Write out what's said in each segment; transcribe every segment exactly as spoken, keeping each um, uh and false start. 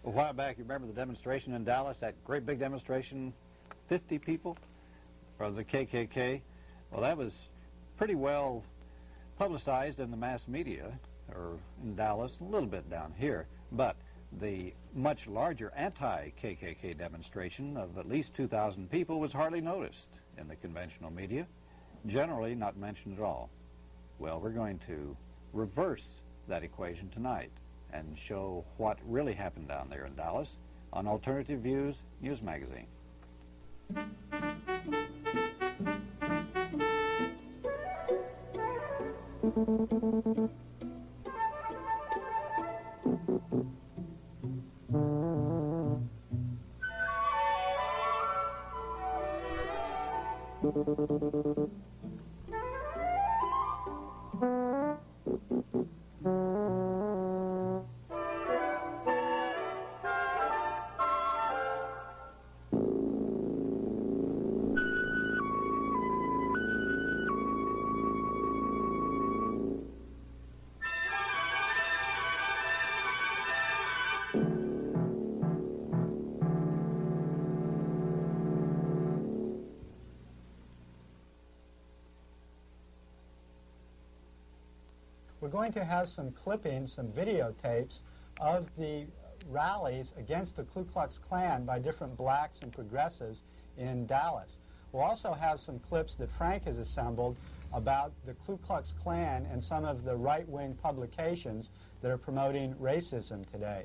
A while back, you remember the demonstration in Dallas, that great big demonstration, fifty people from the K K K? Well, that was pretty well publicized in the mass media, or in Dallas, a little bit down here. But the much larger anti-K K K demonstration of at least two thousand people was hardly noticed in the conventional media, generally not mentioned at all. Well, we're going to reverse that equation tonight and show what really happened down there in Dallas on Alternative Views News Magazine. We're going to have some clippings, some videotapes of the rallies against the Ku Klux Klan by different blacks and progressives in Dallas. We'll also have some clips that Frank has assembled about the Ku Klux Klan and some of the right-wing publications that are promoting racism today.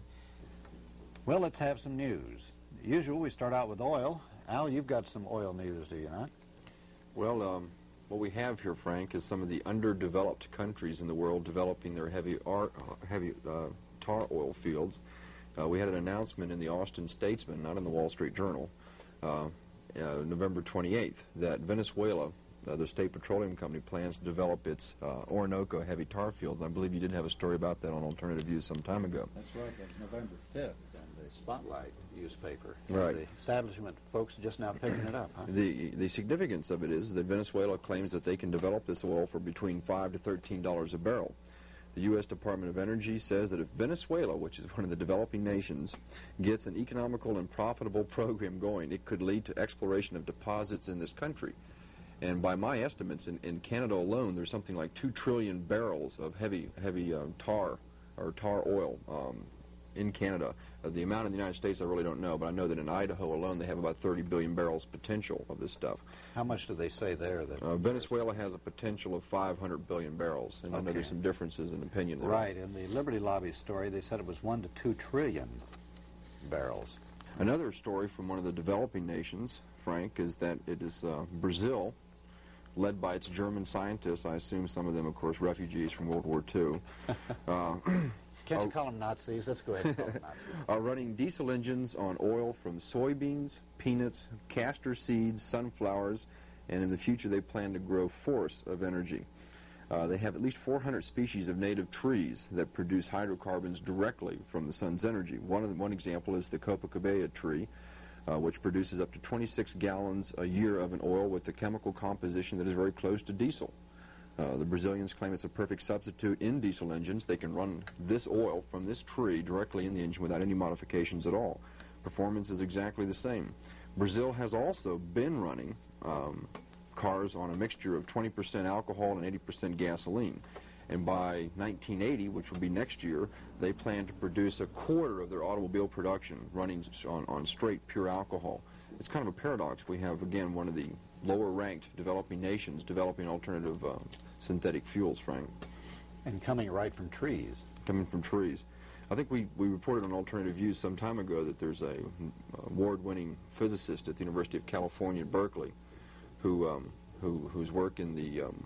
Well, let's have some news. As usual, we start out with oil. Al, you've got some oil news, do you not? Well, um, what we have here, Frank, is some of the underdeveloped countries in the world developing their heavy, ar heavy uh, tar oil fields. Uh, we had an announcement in the Austin Statesman, not in the Wall Street Journal, uh, uh, November twenty-eighth, that Venezuela, uh, the state petroleum company, plans to develop its uh, Orinoco heavy tar fields. I believe you did have a story about that on Alternative Views some time ago. That's right. That was November fifth in the Spotlight newspaper. Right. The establishment folks are just now picking it up, huh? The, the significance of it is that Venezuela claims that they can develop this oil for between five to thirteen dollars a barrel. The U S Department of Energy says that if Venezuela, which is one of the developing nations, gets an economical and profitable program going, it could lead to exploration of deposits in this country. And by my estimates, in, in Canada alone, there's something like two trillion barrels of heavy, heavy uh, tar or tar oil um, in Canada. Uh, the amount in the United States I really don't know, but I know that in Idaho alone they have about thirty billion barrels potential of this stuff. How much do they say there? That uh, Venezuela has a potential of five hundred billion barrels, and okay. I know there's some differences in opinion there. Right. In the Liberty Lobby story, they said it was one to two trillion barrels. Another story from one of the developing nations, Frank, is that it is uh, Brazil, led by its German scientists. I assume some of them, of course, refugees from World War Two. uh, Can't you call them Nazis? Let's go ahead and call them Nazis. Are running diesel engines on oil from soybeans, peanuts, castor seeds, sunflowers, and in the future they plan to grow forests of energy. Uh, they have at least four hundred species of native trees that produce hydrocarbons directly from the sun's energy. One, of the, one example is the Copacabana tree, uh, which produces up to twenty-six gallons a year of an oil with a chemical composition that is very close to diesel. Uh, the Brazilians claim it's a perfect substitute in diesel engines. They can run this oil from this tree directly in the engine without any modifications at all. Performance is exactly the same. Brazil has also been running um, cars on a mixture of twenty percent alcohol and eighty percent gasoline. And by nineteen eighty, which will be next year, they plan to produce a quarter of their automobile production running on, on straight pure alcohol. It's kind of a paradox. We have, again, one of the lower-ranked developing nations developing alternative uh, synthetic fuels, Frank. And coming right from trees. Coming from trees. I think we, we reported on Alternative Views some time ago that there's a award-winning physicist at the University of California at Berkeley who, um, who whose work in the um,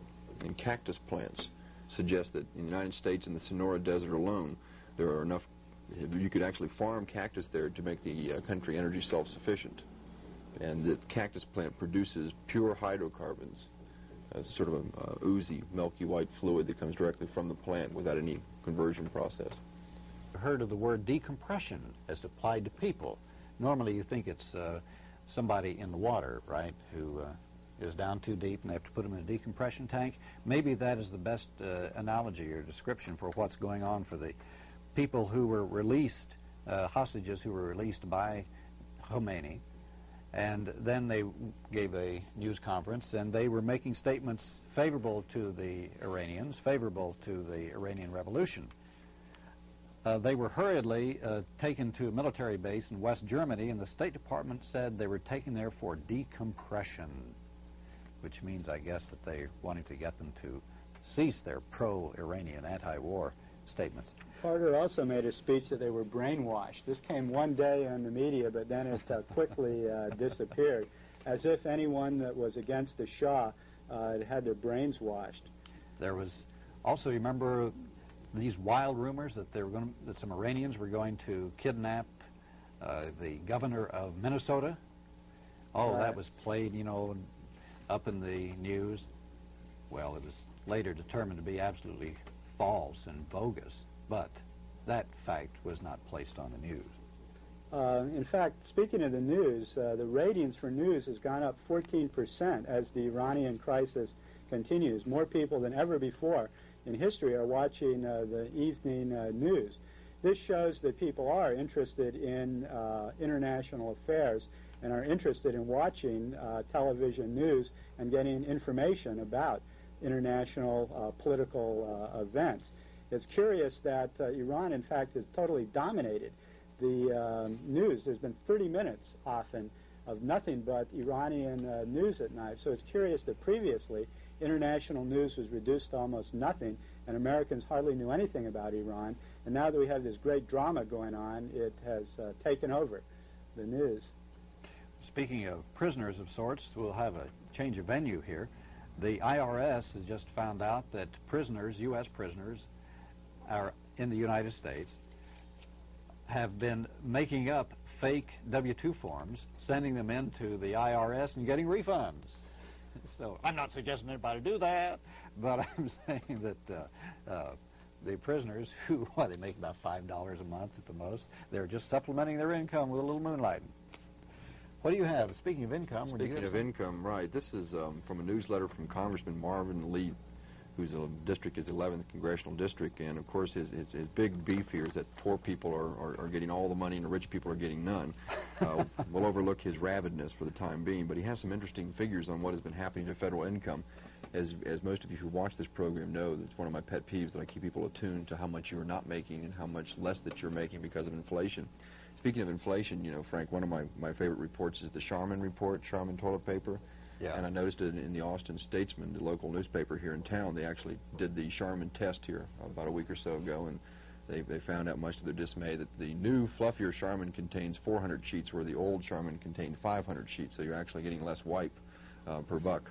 in cactus plants suggests that in the United States, in the Sonora Desert alone, there are enough, you could actually farm cactus there to make the uh, country energy self-sufficient. And the cactus plant produces pure hydrocarbons, uh, sort of a uh, oozy, milky white fluid that comes directly from the plant without any conversion process. I've heard of the word decompression as applied to people. Normally you think it's uh, somebody in the water, right, who uh, is down too deep and they have to put them in a decompression tank. Maybe that is the best uh, analogy or description for what's going on for the people who were released uh, hostages who were released by Khomeini. And then they gave a news conference, and they were making statements favorable to the Iranians, favorable to the Iranian Revolution. Uh, they were hurriedly uh, taken to a military base in West Germany, and the State Department said they were taken there for decompression, which means, I guess, that they're wanting to get them to cease their pro-Iranian anti-war statements. Carter also made a speech that they were brainwashed. This came one day in the media, but then it uh, quickly uh, disappeared, as if anyone that was against the Shah uh, had had their brains washed. There was also, remember, these wild rumors that they were going to, that some Iranians were going to kidnap uh, the governor of Minnesota. Oh, Right. That was played, you know, up in the news. Well, it was later determined to be absolutely false and bogus, but that fact was not placed on the news. Uh, in fact, speaking of the news, uh, the ratings for news has gone up fourteen percent as the Iranian crisis continues. More people than ever before in history are watching uh, the evening uh, news. This shows that people are interested in uh, international affairs and are interested in watching uh, television news and getting information about international uh, political uh, events. It's curious that uh, Iran, in fact, has totally dominated the um, news. There's been thirty minutes often of nothing but Iranian uh, news at night. So it's curious that previously international news was reduced to almost nothing, and Americans hardly knew anything about Iran. And now that we have this great drama going on, it has uh, taken over the news. Speaking of prisoners of sorts, we'll have a change of venue here. The I R S has just found out that prisoners, U S prisoners, are in the United States have been making up fake W two forms, sending them into the I R S and getting refunds. So I'm not suggesting anybody do that, but I'm saying that uh, uh, the prisoners who, well, they make about five dollars a month at the most, they're just supplementing their income with a little moonlighting. What do you have? Speaking of income, Speaking of something? income, right, this is um, from a newsletter from Congressman Marvin Lee, whose uh, district is eleventh Congressional District, and of course his, his, his big beef here is that poor people are, are, are getting all the money and the rich people are getting none. Uh, we'll overlook his rabidness for the time being, but he has some interesting figures on what has been happening to federal income. As, as most of you who watch this program know, it's one of my pet peeves that I keep people attuned to how much you're not making and how much less that you're making because of inflation. Speaking of inflation, you know, Frank, one of my, my favorite reports is the Charmin report, Charmin toilet paper. Yeah. And I noticed it in the Austin Statesman, the local newspaper here in town. They actually did the Charmin test here about a week or so ago, and they, they found out much to their dismay that the new, fluffier Charmin contains four hundred sheets, where the old Charmin contained five hundred sheets, so you're actually getting less wipe uh, per buck.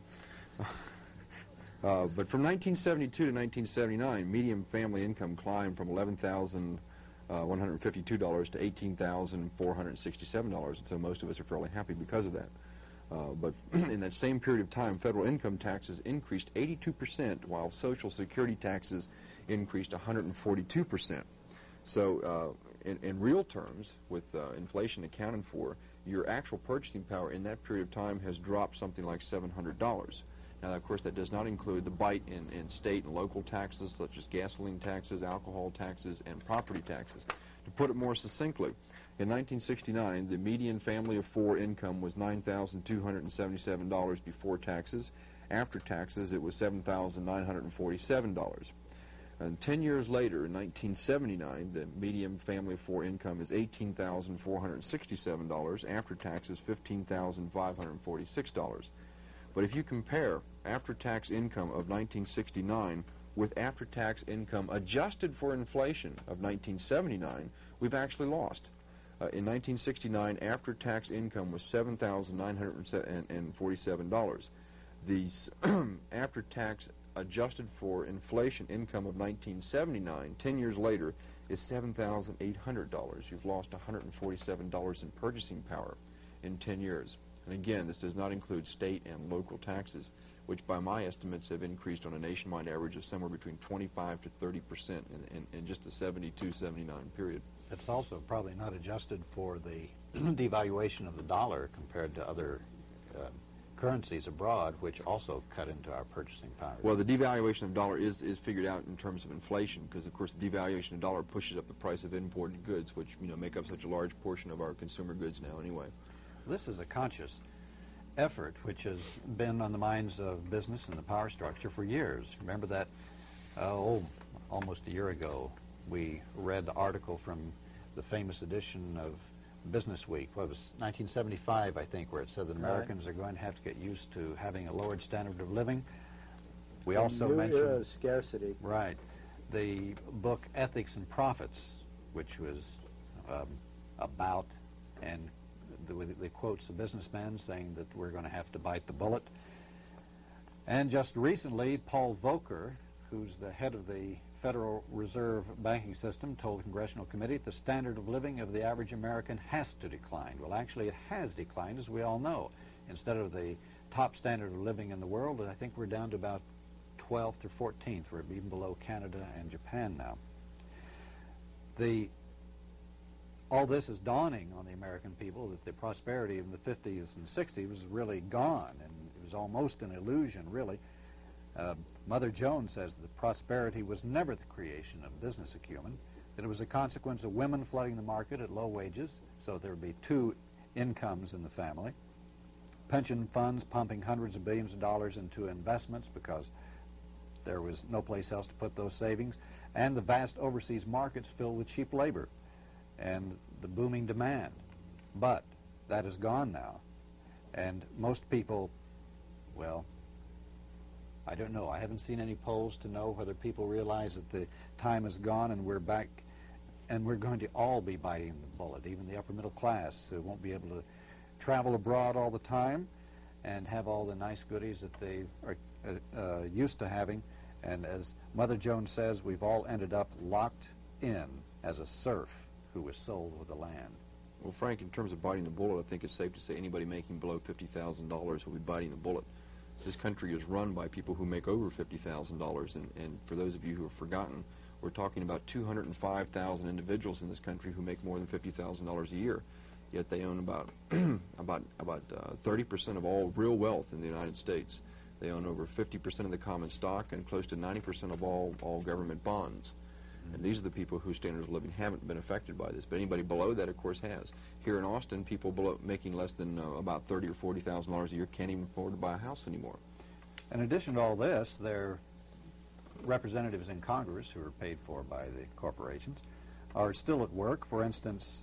uh, but from nineteen seventy-two to nineteen seventy-nine, median family income climbed from eleven thousand one hundred fifty-two dollars to eighteen thousand four hundred sixty-seven dollars, and so most of us are fairly happy because of that. Uh, but in that same period of time, federal income taxes increased eighty-two percent, while Social Security taxes increased one hundred forty-two percent. So uh, in, in real terms, with uh, inflation accounted for, your actual purchasing power in that period of time has dropped something like seven hundred dollars. Now, of course, that does not include the bite in, in state and local taxes, such as gasoline taxes, alcohol taxes, and property taxes. To put it more succinctly, in nineteen sixty-nine, the median family of four income was nine thousand two hundred seventy-seven dollars before taxes. After taxes, it was seven thousand nine hundred forty-seven dollars. And ten years later, in nineteen seventy-nine, the median family of four income is eighteen thousand four hundred sixty-seven dollars. After taxes, fifteen thousand five hundred forty-six dollars. But if you compare after-tax income of nineteen sixty-nine with after-tax income adjusted for inflation of nineteen seventy-nine, we've actually lost. Uh, in nineteen sixty-nine, after-tax income was seven thousand nine hundred forty-seven dollars. The after-tax adjusted for inflation income of nineteen seventy-nine, ten years later, is seven thousand eight hundred dollars. You've lost one hundred forty-seven dollars in purchasing power in ten years. And again, this does not include state and local taxes, which by my estimates have increased on a nationwide average of somewhere between twenty-five to thirty percent in, in, in just the seventy-two seventy-nine period. It's also probably not adjusted for the devaluation of the dollar compared to other uh, currencies abroad, which also cut into our purchasing power. Well, the devaluation of the dollar is, is figured out in terms of inflation, because of course the devaluation of the dollar pushes up the price of imported goods, which, you know, make up such a large portion of our consumer goods now anyway. This is a conscious effort which has been on the minds of business and the power structure for years. Remember that, uh, oh, almost a year ago, we read the article from the famous edition of Business Week, what was nineteen seventy-five, I think, where it said that Americans right. are going to have to get used to having a lowered standard of living. We a also new mentioned era of scarcity. Right. The book Ethics and Profits, which was um, about and the, the quotes the businessmen saying that we're going to have to bite the bullet. And just recently, Paul Volcker, who's the head of the Federal Reserve banking system, told the Congressional Committee the standard of living of the average American has to decline. Well, actually, it has declined, as we all know. Instead of the top standard of living in the world, I think we're down to about twelfth or fourteenth. We're even below Canada and Japan now. The, all this is dawning on the American people that the prosperity in the fifties and sixties was really gone, and it was almost an illusion, really. Uh, Mother Jones says that prosperity was never the creation of business acumen, that it was a consequence of women flooding the market at low wages, so there would be two incomes in the family, pension funds pumping hundreds of billions of dollars into investments because there was no place else to put those savings, and the vast overseas markets filled with cheap labor and the booming demand. But that is gone now, and most people, well, I don't know. I haven't seen any polls to know whether people realize that the time is gone and we're back, and we're going to all be biting the bullet, even the upper middle class who won't be able to travel abroad all the time and have all the nice goodies that they are uh, uh, used to having. And as Mother Jones says, we've all ended up locked in as a serf who was sold with the land. Well, Frank, in terms of biting the bullet, I think it's safe to say anybody making below fifty thousand dollars will be biting the bullet. This country is run by people who make over fifty thousand dollars, and, and for those of you who have forgotten, we're talking about two hundred five thousand individuals in this country who make more than fifty thousand dollars a year, yet they own about about about uh, thirty percent of all real wealth in the United States. They own over fifty percent of the common stock and close to ninety percent of all, all government bonds. And these are the people whose standards of living haven't been affected by this. But anybody below that, of course, has. Here in Austin, people below, making less than uh, about thirty or forty thousand dollars a year can't even afford to buy a house anymore. In addition to all this, their representatives in Congress, who are paid for by the corporations, are still at work. For instance,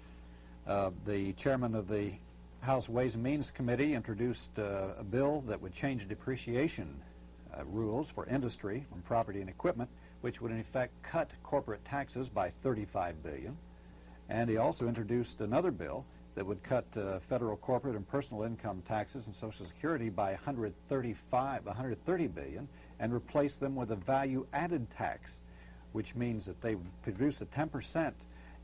uh, the chairman of the House Ways and Means Committee introduced uh, a bill that would change depreciation uh, rules for industry on property and equipment, which would in effect cut corporate taxes by thirty-five billion dollars. And he also introduced another bill that would cut uh, federal corporate and personal income taxes and Social Security by one hundred thirty-five, one hundred thirty billion dollars and replace them with a value-added tax, which means that they would produce a ten percent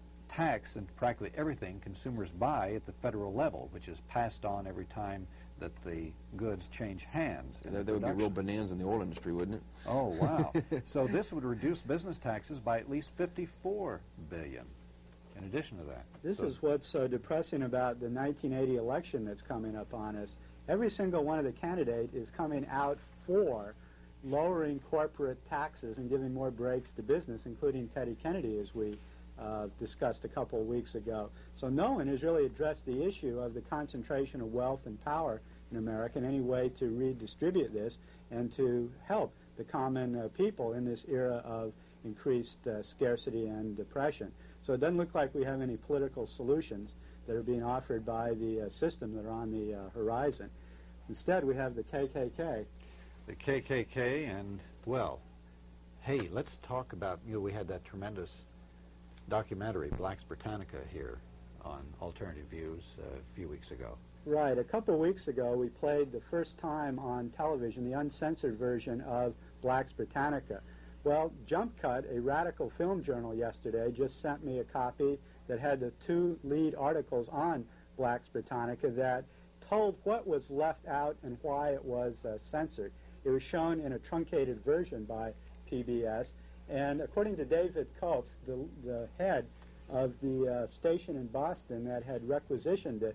tax in practically everything consumers buy at the federal level, which is passed on every time that the goods change hands. That, that would be a real bonanza in the oil industry, wouldn't it? Oh, wow. So this would reduce business taxes by at least fifty-four billion dollars in addition to that. This so is what's so depressing about the nineteen eighty election that's coming up on us. Every single one of the candidates is coming out for lowering corporate taxes and giving more breaks to business, including Teddy Kennedy, as we uh, discussed a couple of weeks ago. So no one has really addressed the issue of the concentration of wealth and power in America and any way to redistribute this and to help the common uh, people in this era of increased uh, scarcity and depression. So it doesn't look like we have any political solutions that are being offered by the uh, system that are on the uh, horizon. Instead, we have the K K K. The K K K and, well, hey, let's talk about, you know, we had that tremendous documentary, Black's Britannica, here on Alternative Views uh, a few weeks ago. Right. A couple of weeks ago, we played the first time on television the uncensored version of Black's Britannica. Well, Jump Cut, a radical film journal yesterday, just sent me a copy that had the two lead articles on Black's Britannica that told what was left out and why it was uh, censored. It was shown in a truncated version by P B S, and according to David Koch, the, the head of the uh, station in Boston that had requisitioned it,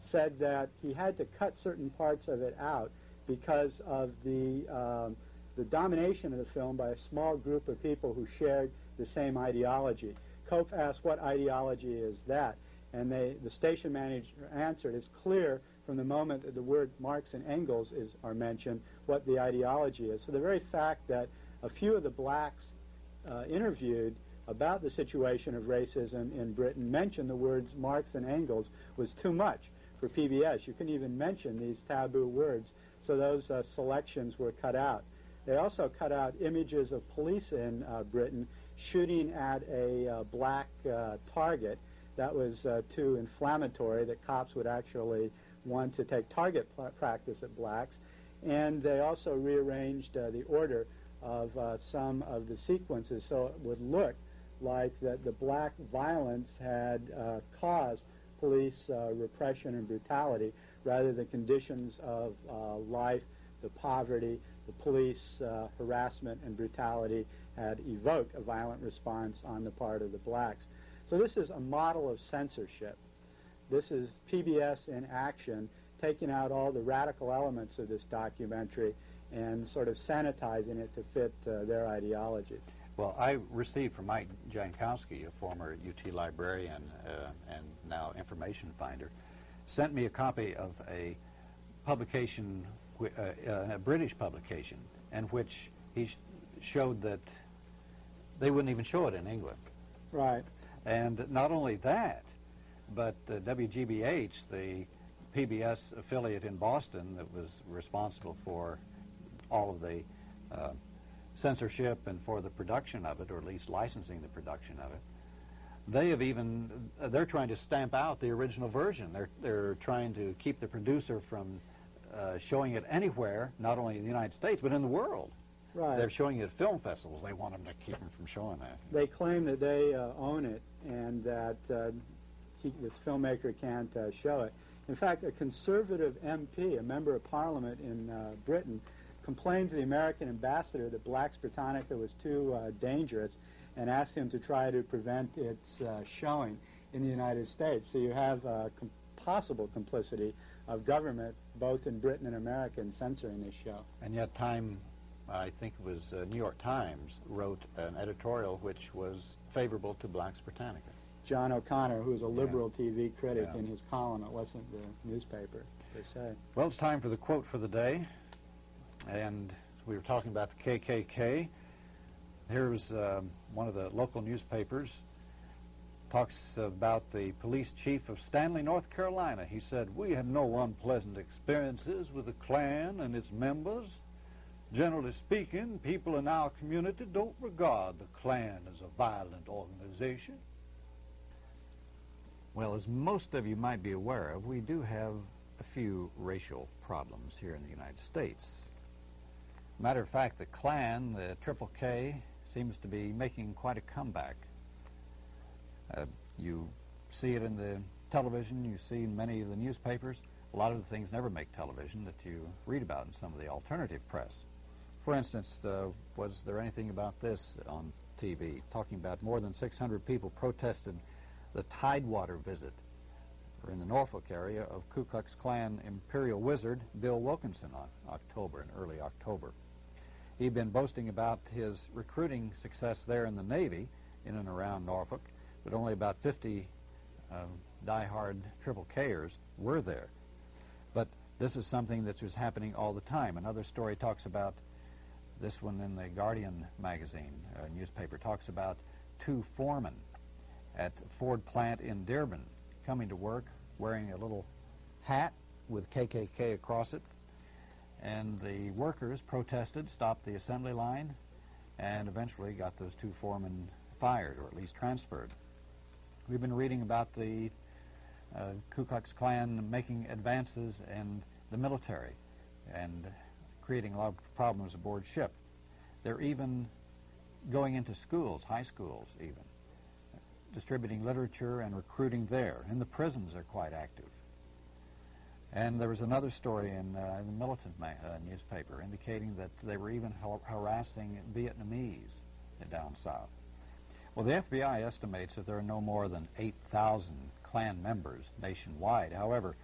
said that he had to cut certain parts of it out because of the, um, the domination of the film by a small group of people who shared the same ideology. Cope asked, what ideology is that? And they, the station manager answered, it's clear from the moment that the word Marx and Engels is, are mentioned what the ideology is. So the very fact that a few of the blacks uh, interviewed about the situation of racism in Britain mentioned the words Marx and Engels was too much for P B S. You couldn't even mention these taboo words, so those uh, selections were cut out. They also cut out images of police in uh, Britain shooting at a uh, black uh, target. That was uh, too inflammatory that cops would actually want to take target practice at blacks. And they also rearranged uh, the order of uh, some of the sequences so it would look like that the black violence had uh, caused police uh, repression and brutality rather than conditions of uh, life, the poverty, the police uh, harassment and brutality had evoked a violent response on the part of the blacks. So this is a model of censorship. This is P B S in action, taking out all the radical elements of this documentary and sort of sanitizing it to fit uh, their ideology. Well, I received from Mike Jankowski, a former U T librarian uh, and now information finder, sent me a copy of a publication, uh, uh, a British publication, in which he sh showed that they wouldn't even show it in England. Right. And not only that, but uh, W G B H, the P B S affiliate in Boston that was responsible for all of the uh, censorship and for the production of it, or at least licensing the production of it, they have even, uh, they're trying to stamp out the original version. They're, they're trying to keep the producer from uh, showing it anywhere, not only in the United States, but in the world. Right. They're showing it at film festivals. They want them to keep them from showing that. They claim that they uh, own it and that uh, he, this filmmaker can't uh, show it. In fact, a conservative M P, a member of parliament in uh, Britain, complained to the American ambassador that Black's Britannica was too uh, dangerous and asked him to try to prevent its uh, showing in the United States. So you have uh, com possible complicity of government both in Britain and America in censoring this show. And yet Time, I think it was uh, New York Times, wrote an editorial which was favorable to Black's Britannica. John O'Connor, who is a liberal yeah. T V critic, yeah. in his column, it wasn't the newspaper, per se. Well, it's time for the quote for the day. And we were talking about the K K K. Here's um, one of the local newspapers talks about the police chief of Stanley, North Carolina. He said, "We had no unpleasant experiences with the Klan and its members. Generally speaking, people in our community don't regard the Klan as a violent organization." Well, as most of you might be aware of, we do have a few racial problems here in the United States. Matter of fact, the Klan, the Triple K, seems to be making quite a comeback. Uh, you see it in the television, you see in many of the newspapers. A lot of the things never make television that you read about in some of the alternative press. For instance, uh, was there anything about this on T V? Talking about more than six hundred people protested the Tidewater visit, or in the Norfolk area, of Ku Klux Klan Imperial Wizard Bill Wilkinson on October, in early October. He'd been boasting about his recruiting success there in the Navy, in and around Norfolk, but only about fifty uh, diehard Triple K'ers were there. But this is something that was happening all the time. Another story talks about, this one in the Guardian magazine, uh, newspaper, talks about two foremen at Ford plant in Dearborn coming to work wearing a little hat with K K K across it. And the workers protested, stopped the assembly line, and eventually got those two foremen fired, or at least transferred. We've been reading about the uh, Ku Klux Klan making advances in the military and creating a lot of problems aboard ship. They're even going into schools, high schools even, distributing literature and recruiting there. In the prisons, they're quite active. And there was another story in, uh, in the Militant ma uh, newspaper indicating that they were even ha harassing Vietnamese down south. Well, the F B I estimates that there are no more than eight thousand Klan members nationwide. However,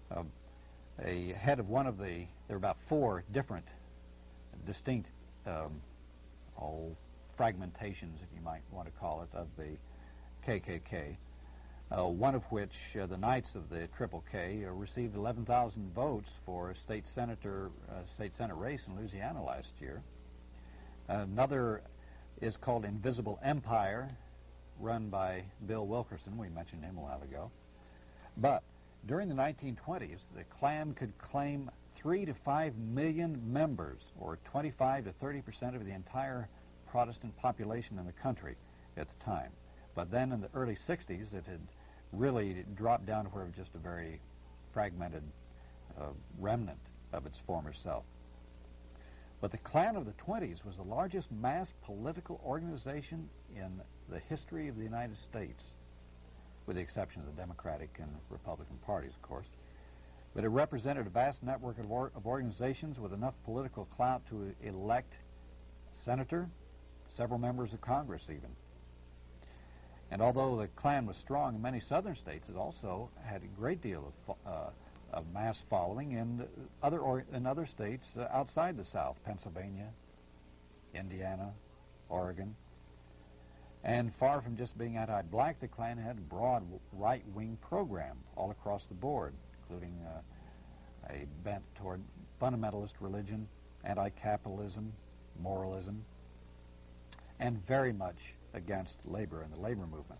uh, a head of one of the, there were about four different distinct um, oh, fragmentations, if you might want to call it, of the K K K, uh, one of which, uh, the Knights of the Triple K, uh, received eleven thousand votes for a state senator, uh, state senate race in Louisiana last year. Another is called Invisible Empire, run by Bill Wilkerson. We mentioned him a while ago. But during the nineteen twenties, the Klan could claim three to five million members, or twenty-five to thirty percent of the entire Protestant population in the country at the time. But then in the early sixties, it had really dropped down to where it was just a very fragmented uh, remnant of its former self. But the Klan of the twenties was the largest mass political organization in the history of the United States, with the exception of the Democratic and Republican parties, of course. But it represented a vast network of, or of organizations with enough political clout to elect a senator, several members of Congress even. And although the Klan was strong in many southern states, it also had a great deal of, uh, of mass following in other, or, in other states uh, outside the South, Pennsylvania, Indiana, Oregon. And far from just being anti-black, the Klan had a broad right-wing program all across the board, including uh, a bent toward fundamentalist religion, anti-capitalism, moralism, and very much against labor and the labor movement.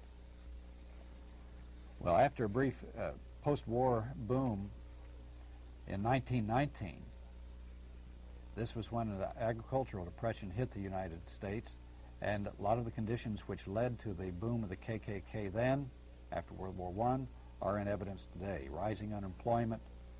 Well, after a brief uh, post-war boom in nineteen nineteen, this was when the agricultural depression hit the United States, and a lot of the conditions which led to the boom of the K K K then, after World War One, are in evidence today. Rising unemployment,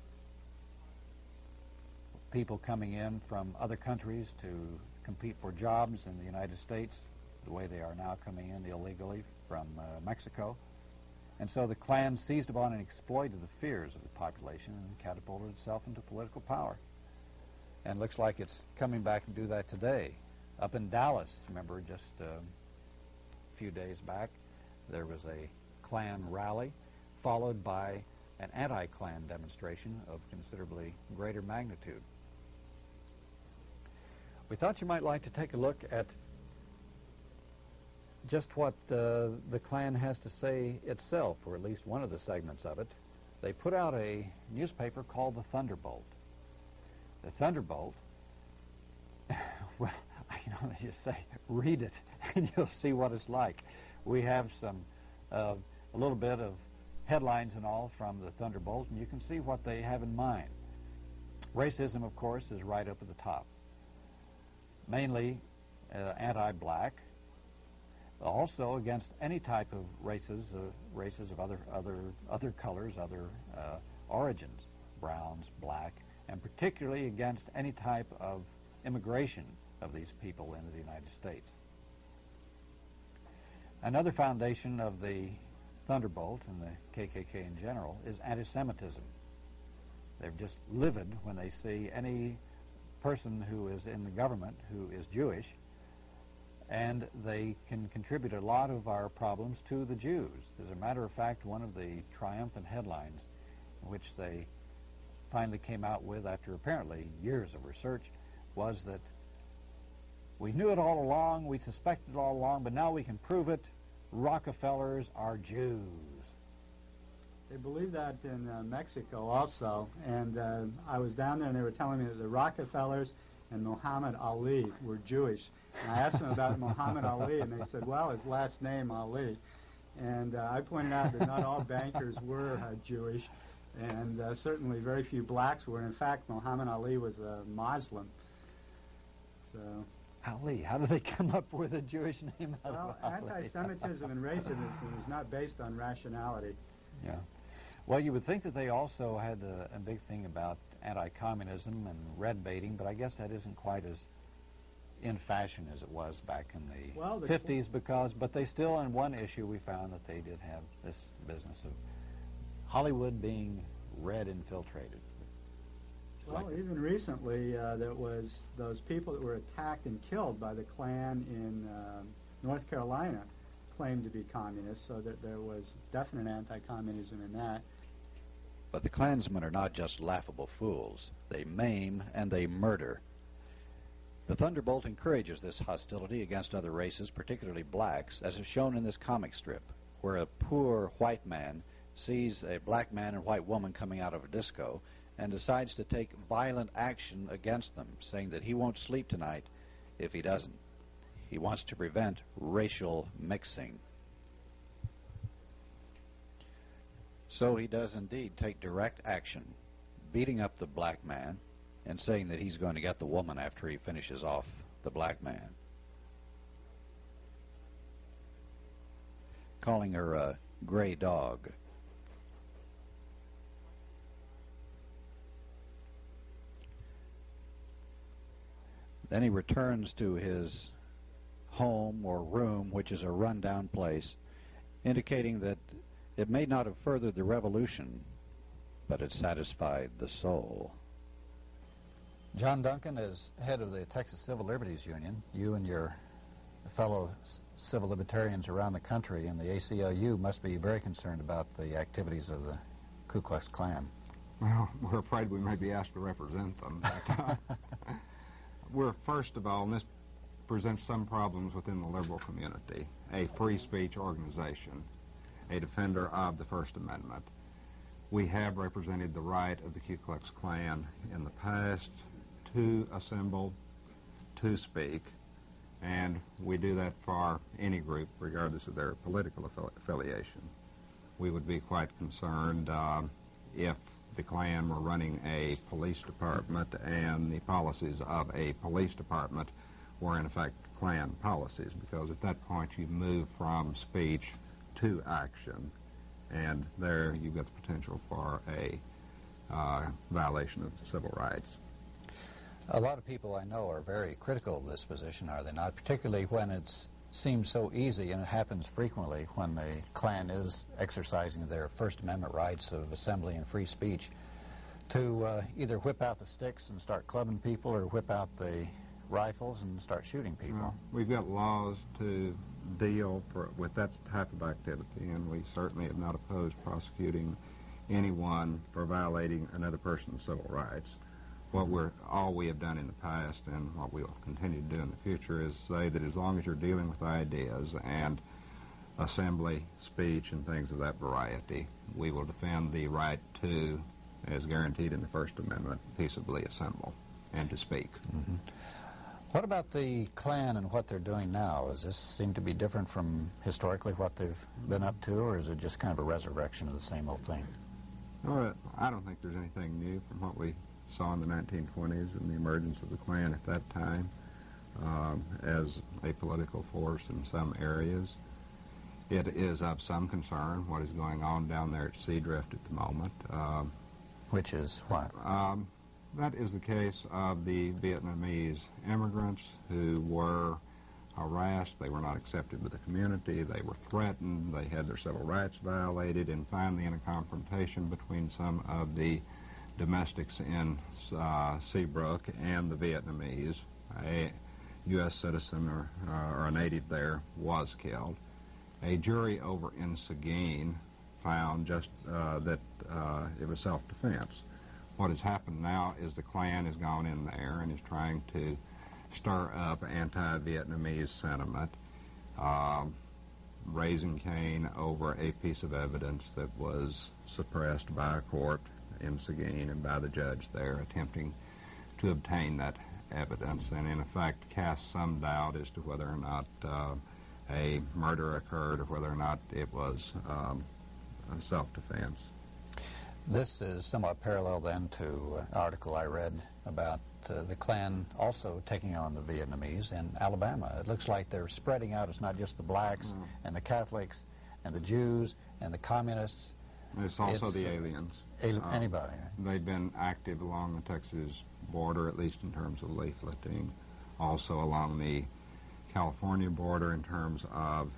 people coming in from other countries to compete for jobs in the United States, the way they are now coming in illegally from uh, Mexico. And so the Klan seized upon and exploited the fears of the population and catapulted itself into political power. And looks like it's coming back to do that today. Up in Dallas, remember just uh, a few days back, there was a Klan rally followed by an anti-Klan demonstration of considerably greater magnitude. We thought you might like to take a look at just what uh, the Klan has to say itself, or at least one of the segments of it. They put out a newspaper called the Thunderbolt. The Thunderbolt, well, you know, they just say, read it, and you'll see what it's like. We have some, uh, a little bit of headlines and all from the Thunderbolt, and you can see what they have in mind. Racism, of course, is right up at the top. Mainly uh, anti-black, also against any type of races, uh, races of other other other colors, other uh, origins, browns, black, and particularly against any type of immigration of these people into the United States. Another foundation of the Thunderbolt and the K K K in general is anti-Semitism. They're just livid when they see any person who is in the government who is Jewish, and they can contribute a lot of our problems to the Jews. As a matter of fact, one of the triumphant headlines, which they finally came out with after apparently years of research, was that we knew it all along, we suspected it all along, but now we can prove it. Rockefellers are Jews. They believe that in uh, Mexico also, and uh, I was down there and they were telling me that the Rockefellers and Muhammad Ali were Jewish. And I asked them about Muhammad Ali, and they said, well, his last name, Ali. And uh, I pointed out that not all bankers were uh, Jewish, and uh, certainly very few blacks were. In fact, Muhammad Ali was a Muslim. So, Ali, how did they come up with a Jewish name? Well, anti-Semitism and racism is not based on rationality. Yeah. Well, you would think that they also had a, a big thing about anti-communism and red baiting, but I guess that isn't quite as in fashion as it was back in the well, the fifties, because, but they still, on one issue, we found that they did have this business of Hollywood being red infiltrated. Well, like even recently, uh, there was those people that were attacked and killed by the Klan in uh, North Carolina claimed to be communists, so that there was definite anti-communism in that. But the Klansmen are not just laughable fools. They maim and they murder. The Thunderbolt encourages this hostility against other races, particularly blacks, as is shown in this comic strip, where a poor white man sees a black man and white woman coming out of a disco and decides to take violent action against them, saying that he won't sleep tonight if he doesn't. He wants to prevent racial mixing. So he does indeed take direct action, beating up the black man and saying that he's going to get the woman after he finishes off the black man, calling her a gray dog. Then he returns to his home or room, which is a rundown place, indicating that it may not have furthered the revolution, but it satisfied the soul. John Duncan, as head of the Texas Civil Liberties Union, you and your fellow civil libertarians around the country and the A C L U must be very concerned about the activities of the Ku Klux Klan. Well, we're afraid we may be asked to represent them. But, uh, we're, first of all, and this presents some problems within the liberal community, a free speech organization, a defender of the First Amendment. We have represented the right of the Ku Klux Klan in the past to assemble, to speak, and we do that for any group, regardless of their political affi affiliation. We would be quite concerned uh, if the Klan were running a police department and the policies of a police department were in effect Klan policies, because at that point you move from speech to action, and there you've got the potential for a uh, violation of civil rights. A lot of people I know are very critical of this position, are they not? Particularly when it seems so easy, and it happens frequently when the Klan is exercising their First Amendment rights of assembly and free speech, to uh, either whip out the sticks and start clubbing people or whip out the rifles and start shooting people. Well, we've got laws to deal for, with that type of activity, and we certainly have not opposed prosecuting anyone for violating another person's civil rights. What we're, all we have done in the past and what we will continue to do in the future is say that as long as you're dealing with ideas and assembly, speech, and things of that variety, we will defend the right to, as guaranteed in the First Amendment, peaceably assemble and to speak. Mm-hmm. What about the Klan and what they're doing now? Does this seem to be different from historically what they've been up to, or is it just kind of a resurrection of the same old thing? Well, I don't think there's anything new from what we saw in the nineteen twenties and the emergence of the Klan at that time um, as a political force in some areas. It is of some concern what is going on down there at Seadrift at the moment. Um, Which is what? Um, that is the case of the Vietnamese immigrants who were harassed. They were not accepted by the community. They were threatened. They had their civil rights violated. And finally, in a confrontation between some of the domestics in uh, Seabrook and the Vietnamese, a U S citizen or, uh, or a native there was killed. A jury over in Seguin found just uh, that uh, it was self-defense. What has happened now is the Klan has gone in there and is trying to stir up anti-Vietnamese sentiment, uh, raising Cain over a piece of evidence that was suppressed by a court in Seguin and by the judge there, attempting to obtain that evidence and in effect cast some doubt as to whether or not uh, a murder occurred or whether or not it was um, self-defense. This is somewhat parallel then to an article I read about uh, the Klan also taking on the Vietnamese in Alabama. It looks like they're spreading out. It's not just the blacks mm. and the Catholics and the Jews and the communists. It's also it's, the aliens. Ali uh, anybody. They've been active along the Texas border, at least in terms of leafleting, also along the California border in terms of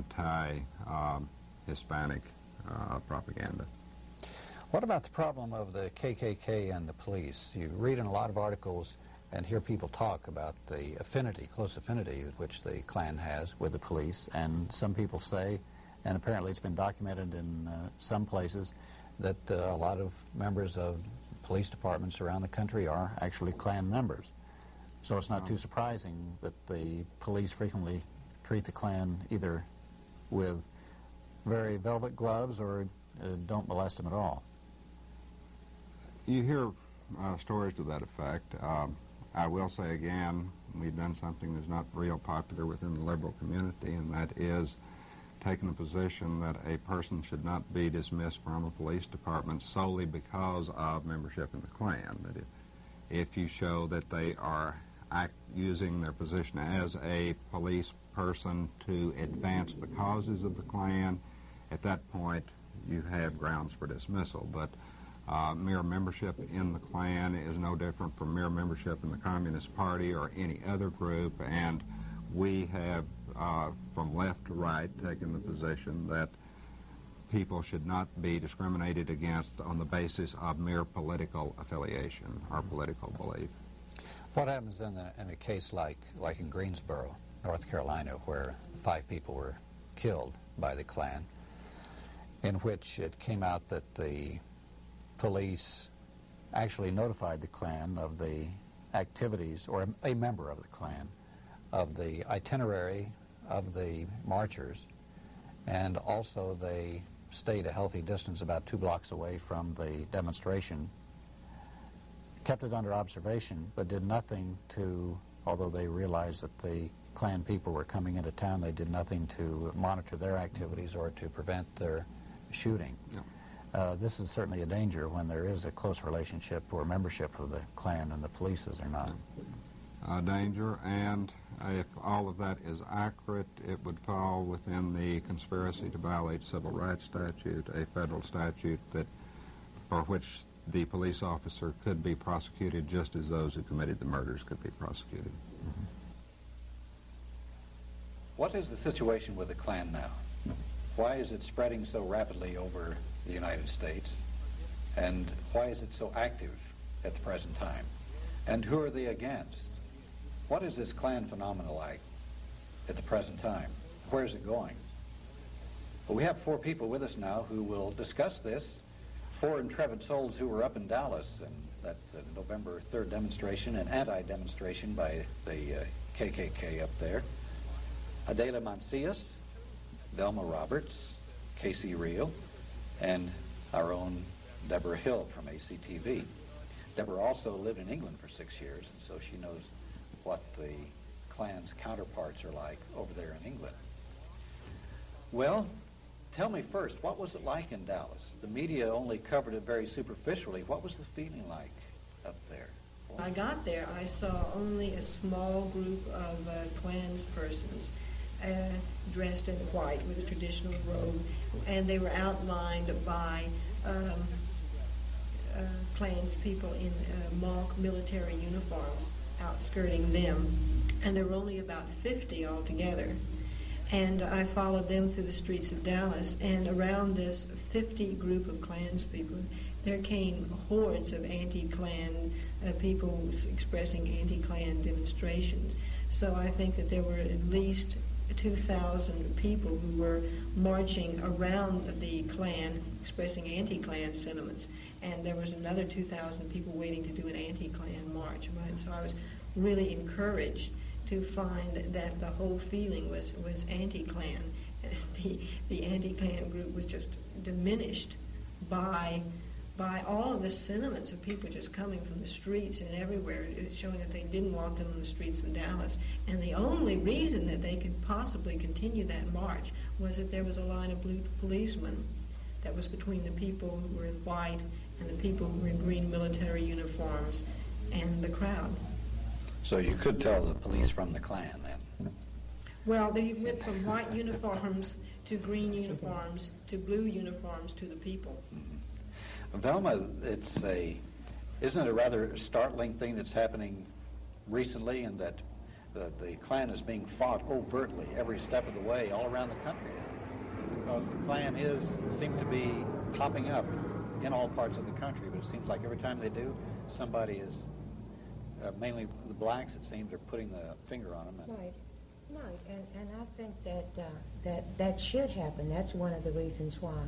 anti-Hispanic um, uh, propaganda. What about the problem of the K K K and the police? You read in a lot of articles and hear people talk about the affinity, close affinity, which the Klan has with the police, and some people say, and apparently it's been documented in uh, some places, that uh, a lot of members of police departments around the country are actually Klan members. So it's not too surprising that the police frequently treat the Klan either with very velvet gloves or uh, don't molest them at all. You hear uh, stories to that effect. Um, I will say again, we've done something that's not real popular within the liberal community, and that is taking the position that a person should not be dismissed from a police department solely because of membership in the Klan. That if, if you show that they are act, using their position as a police person to advance the causes of the Klan, at that point you have grounds for dismissal. But uh, mere membership in the Klan is no different from mere membership in the Communist Party or any other group, and we have, uh, from left to right, taken the position that people should not be discriminated against on the basis of mere political affiliation or political belief. What happens in a, in a case like, like in Greensboro, North Carolina, where five people were killed by the Klan, in which it came out that the police actually notified the Klan of the activities, or a, a member of the Klan, of the itinerary of the marchers, and also they stayed a healthy distance about two blocks away from the demonstration, kept it under observation, but did nothing to, although they realized that the Klan people were coming into town, they did nothing to monitor their activities or to prevent their shooting. No. Uh, this is certainly a danger when there is a close relationship or membership of the Klan and the police as they're not. Uh, danger, and if all of that is accurate, it would fall within the conspiracy to violate civil rights statute, a federal statute that for which the police officer could be prosecuted just as those who committed the murders could be prosecuted. Mm-hmm. What is the situation with the Klan now? Why is it spreading so rapidly over the United States? And why is it so active at the present time? And who are they against? What is this Klan phenomenon like at the present time? Where is it going? Well, we have four people with us now who will discuss this. Four intrepid souls who were up in Dallas in that uh, November third demonstration, an anti-demonstration by the uh, K K K up there. Adela Mancias, Velma Roberts, Casey Rio, and our own Deborah Hill from A C T V. Deborah also lived in England for six years, and so she knows what the Klan's counterparts are like over there in England. Well, tell me first, what was it like in Dallas? The media only covered it very superficially. What was the feeling like up there? I got there, I saw only a small group of uh, Klanspersons uh, dressed in white with a traditional robe, and they were outlined by um, uh, Klans people in uh, mock military uniforms outskirting them, and there were only about fifty altogether. And I followed them through the streets of Dallas, and around this fifty group of Klanspeople, there came hordes of anti-Klan uh, people expressing anti-Klan demonstrations. So I think that there were at least two thousand people who were marching around the Klan expressing anti-Klan sentiments, and there was another two thousand people waiting to do an anti-Klan march. Right? So I was really encouraged to find that the whole feeling was, was anti-Klan. The, the anti-Klan group was just diminished by by all of the sentiments of people just coming from the streets and everywhere, showing that they didn't want them in the streets of Dallas. And the only reason that they could possibly continue that march was that there was a line of blue policemen that was between the people who were in white and the people who were in green military uniforms and the crowd. So you could tell the police from the Klan then? Well, they went from white uniforms to green uniforms to blue uniforms to the people. Mm-hmm. Velma, it's a, isn't it a rather startling thing that's happening recently, in that the, the Klan is being fought overtly every step of the way all around the country? Because the Klan is, seem to be popping up in all parts of the country, but it seems like every time they do, somebody is, uh, mainly the blacks, it seems, are putting the finger on them. And right, right, and, and I think that, uh, that that should happen. That's one of the reasons why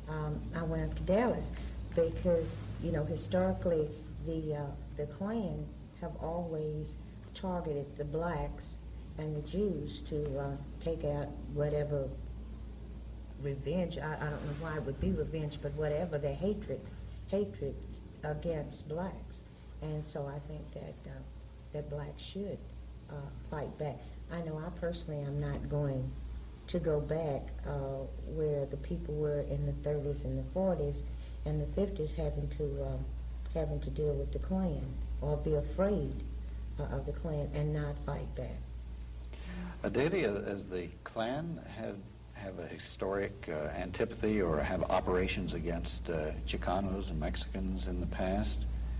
um, I went up to Dallas because, you know, historically the uh, the Klan have always targeted the blacks and the Jews to uh, take out whatever revenge, I, I don't know why it would be revenge, but whatever, their hatred, hatred against blacks. And so I think that, uh, that blacks should uh, fight back. I know I personally am not going to go back uh, where the people were in the thirties and the forties and the fifties having to, um, having to deal with the Klan or be afraid uh, of the Klan and not fight back. Uh, Delia, as the Klan have have a historic uh, antipathy or have operations against uh, Chicanos and Mexicans in the past?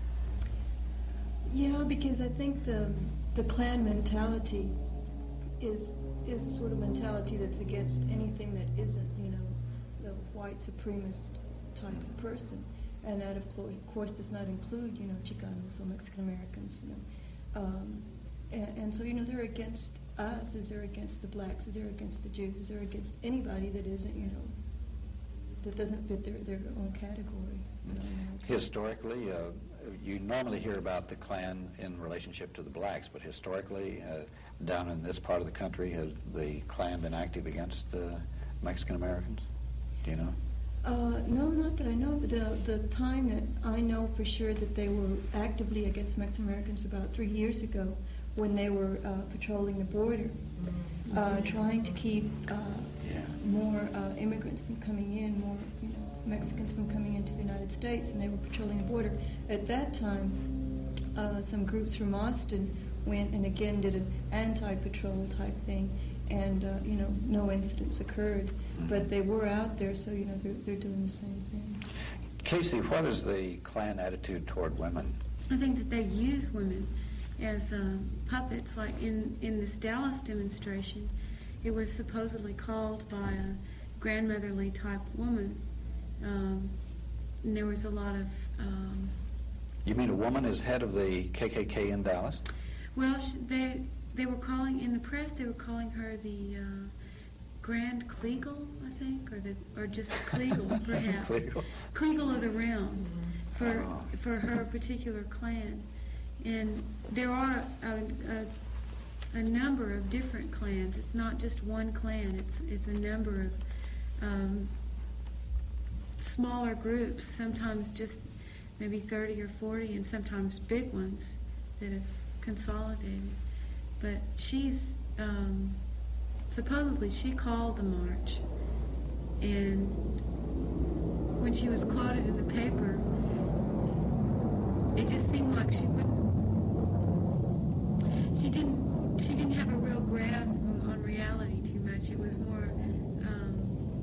Yeah, because I think the the Klan mentality is is a sort of mentality that's against anything that isn't, you know, the white supremacist type of person, and that of course, of course does not include, you know, Chicanos or Mexican Americans, you know, um, and, and so you know they're against us, as they're against the blacks, as they're against the Jews, as they're against anybody that isn't, you know, that doesn't fit their, their own category. You know, historically, uh, you normally hear about the Klan in relationship to the blacks, but historically, uh, down in this part of the country, has the Klan been active against uh, Mexican Americans? Do you know? Uh, no, not that I know, but the, the time that I know for sure that they were actively against Mexican Americans about three years ago, when they were uh, patrolling the border, uh, trying to keep uh, yeah. more uh, immigrants from coming in, more you know, Mexicans from coming into the United States, and they were patrolling the border. At that time, uh, some groups from Austin went and again did an anti-patrol type thing, and uh, you know, no incidents occurred, mm-hmm. but they were out there, so you know, they're, they're doing the same thing. Casey, what is the Klan attitude toward women? I think that they use women as uh, puppets. Like in, in this Dallas demonstration, it was supposedly called by a grandmotherly type woman, um, and there was a lot of... Um, you mean a woman is head of the K K K in Dallas? Well, sh they they were calling, in the press, they were calling her the uh, Grand Kleagle, I think, or the or just Kleagle, perhaps. Kleagle. Kleagle of the realm, for, oh. for her particular clan. And there are a, a, a number of different clans. It's not just one clan. It's it's a number of um, smaller groups, sometimes just maybe thirty or forty, and sometimes big ones that have consolidated. But she's, um, supposedly she called the march, and when she was quoted in the paper, it just seemed like she wouldn't She didn't. She didn't have a real grasp on, on reality too much. It was more. Um,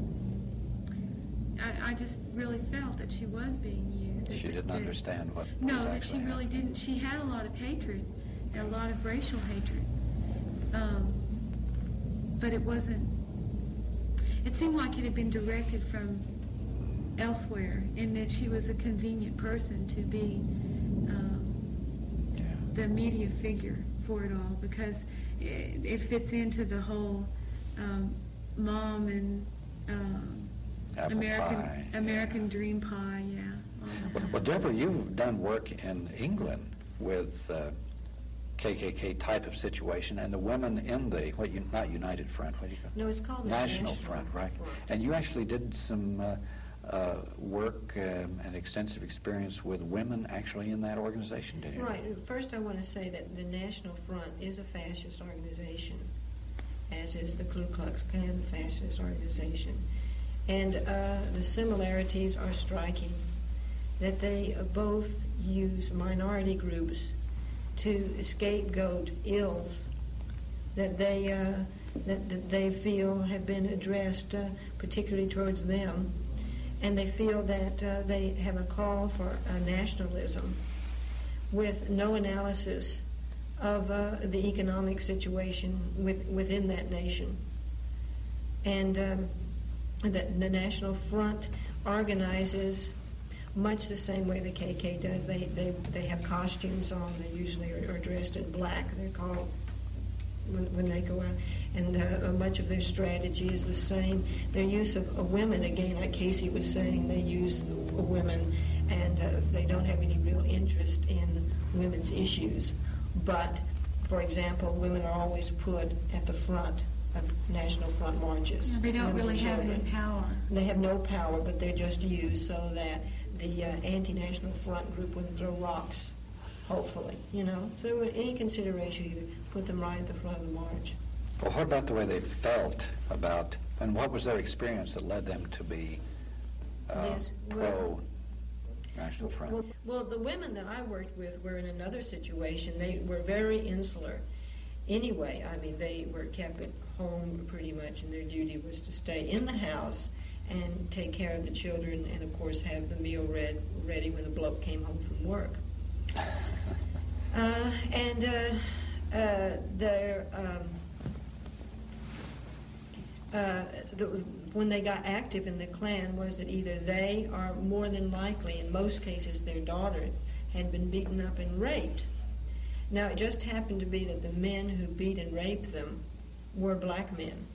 I, I just really felt that she was being used. She that, didn't that, understand what. No, was that she really happening. didn't. She had a lot of hatred, and a lot of racial hatred, um, but it wasn't. It seemed like it had been directed from elsewhere, and that she was a convenient person to be um, yeah. the media figure for it all, because it, it fits into the whole um, mom and um, American pie, American yeah. dream pie, yeah. Well, well, Deborah, you've done work in England with uh, K K K type of situation, and the women in the what you not United Front, what do you call it? No, it's called National, National Front, right? Front. And you actually did some uh, uh, work um, and extensive experience with women actually in that organization, did you? Right. First, I want to say that the National Front is a fascist organization, as is the Ku Klux Klan fascist organization. And uh, the similarities are striking, that they uh, both use minority groups to scapegoat ills that they, uh, that, that they feel have been addressed uh, particularly towards them. And they feel that uh, they have a call for uh, nationalism with no analysis of uh, the economic situation with, within that nation. And um, the, the National Front organizes much the same way the K K does. They, they, they have costumes on. They usually are, are dressed in black. They're called when, when they go out. And uh, much of their strategy is the same. Their use of uh, women, again, like Casey was saying, they use uh, women, and uh, they don't have any real interest in women's issues. But, for example, women are always put at the front of National Front marches. Yeah, they don't Women really and have any children. power. They have no power, but they're just used so that the uh, anti-National Front group wouldn't throw rocks, hopefully, you know. So any consideration, you put them right at the front of the march. Well, what about the way they felt about, and what was their experience that led them to be uh, Yes, well- pro-National Front? Well, well, the women that I worked with were in another situation. They were very insular. Anyway, I mean, they were kept at home pretty much, and their duty was to stay in the house and take care of the children, and of course have the meal read, ready when the bloke came home from work. uh, and uh, uh, their um, Uh, the, when they got active in the Klan was that either they, or more than likely, in most cases, their daughter, had been beaten up and raped. Now, it just happened to be that the men who beat and raped them were black men.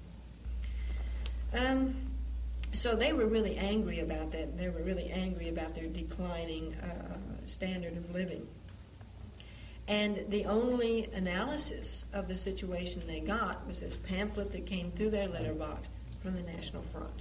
Um, so they were really angry about that. They were really angry about their declining uh, standard of living. And the only analysis of the situation they got was this pamphlet that came through their letterbox from the National Front.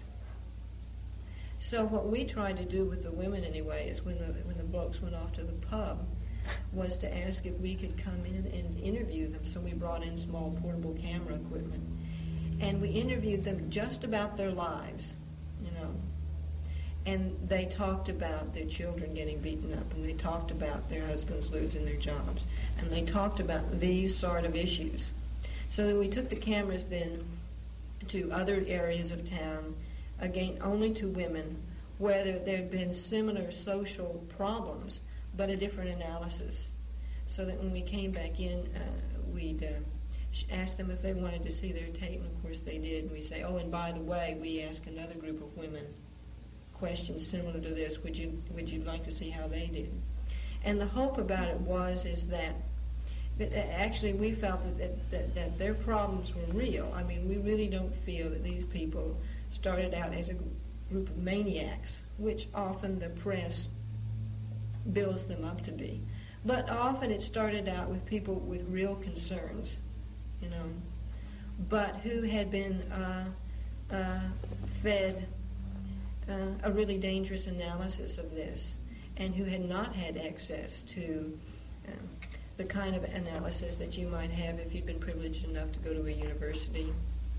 So what we tried to do with the women anyway is when the when the blokes went off to the pub was to ask if we could come in and interview them. So we brought in small portable camera equipment. And we interviewed them just about their lives, you know. And they talked about their children getting beaten up, and they talked about their husbands losing their jobs, and they talked about these sort of issues. So then we took the cameras then to other areas of town, again, only to women, where there, there had been similar social problems, but a different analysis. So that when we came back in, uh, we'd uh, ask them if they wanted to see their tape, and of course they did. And we say, oh, and by the way, we asked another group of women questions similar to this. Would you would you like to see how they did? And the hope about it was is that, that actually we felt that, that, that, that their problems were real. I mean, we really don't feel that these people started out as a group of maniacs, which often the press builds them up to be. But often it started out with people with real concerns, you know, but who had been uh, uh, fed Uh, a really dangerous analysis of this, and who had not had access to uh, the kind of analysis that you might have if you'd been privileged enough to go to a university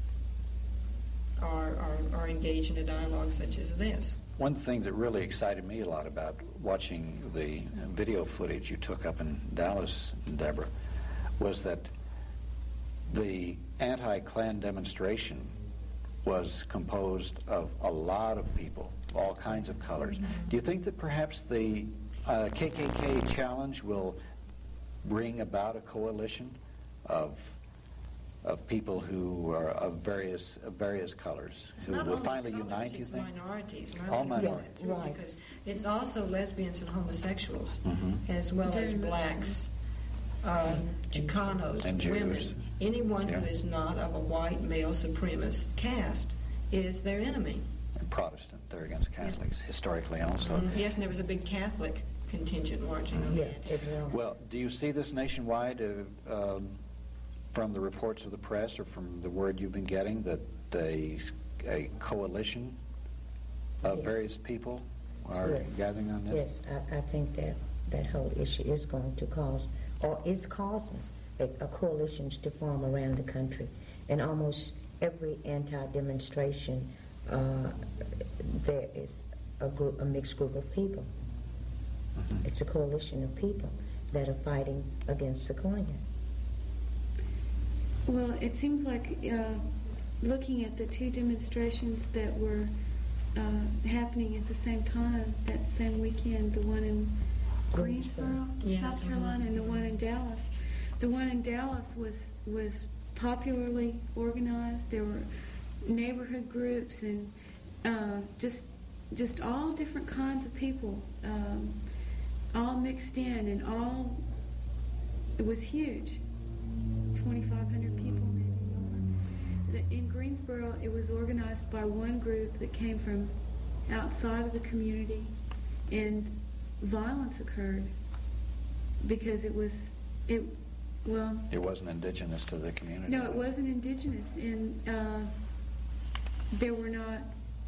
or, or, or engage in a dialogue such as this. One thing that really excited me a lot about watching the video footage you took up in Dallas, Deborah, was that the anti-Klan demonstration was composed of a lot of people, all kinds of colors. Mm-hmm. Do you think that perhaps the uh, K K K challenge will bring about a coalition of of people who are of various of various colors It's who not will only finally colors, unite? You it's think? minorities. All minorities. Yeah, right. Because it's also lesbians and homosexuals, mm-hmm. as well Very as much blacks, uh, Chicanos, and Jews. women. Anyone yeah. who is not of a white male supremacist caste is their enemy. And Protestant, they're against Catholics, yes. historically also. Mm-hmm. Yes, and there was a big Catholic contingent marching on Yeah, that. it was. Well, do you see this nationwide uh, um, from the reports of the press or from the word you've been getting that a, a coalition of yes. various people are yes. gathering on this? Yes, I, I think that that whole issue is going to cause, or is causing, a, a coalitions to form around the country. And almost every anti-demonstration, uh, there is a group, a mixed group of people. Mm-hmm. It's a coalition of people that are fighting against the Klan. Well, it seems like uh, looking at the two demonstrations that were uh, happening at the same time, that same weekend, the one in Greensboro, yes, South Carolina, and the one in Dallas. The one in Dallas was was popularly organized. There were neighborhood groups and uh, just just all different kinds of people, um, all mixed in, and all, it was huge. twenty-five hundred people in Greensboro, it was organized by one group that came from outside of the community, and violence occurred because it was, it, well... It wasn't indigenous to the community. No, it wasn't indigenous, and uh, there were not...